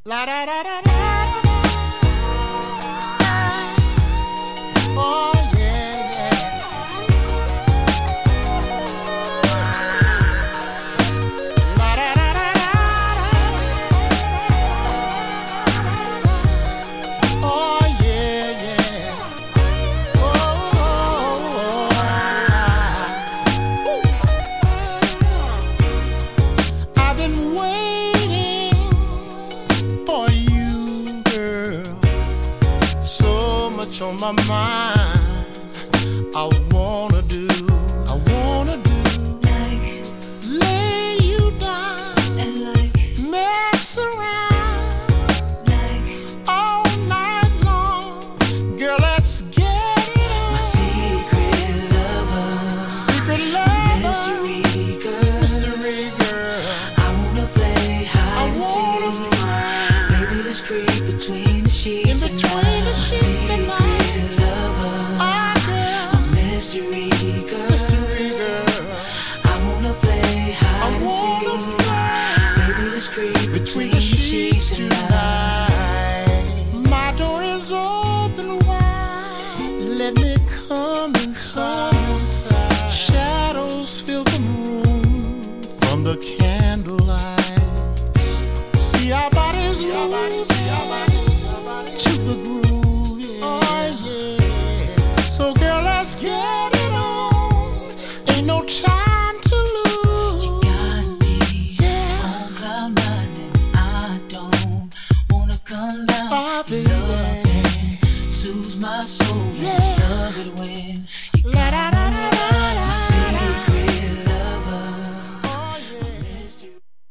La da da da da. Oh yeah, yeah. La da da da da. Oh yeah, yeah. Oh. I've been waiting for you, girl. So much on my mind. I wanna do, Like, lay you down and like, mess around like, all night long. Girl, let's get it my on. secret lover, Secret lover, mystery girl. mystery girl. I wanna play I hide and wanna seek. play Baby, let's creep between the sheets. in between the sheets tonight. Secret lover, Ah, girl, mystery girl. mystery girl. I wanna play I hide and wanna seek. play Baby, let's creep between the sheets tonight.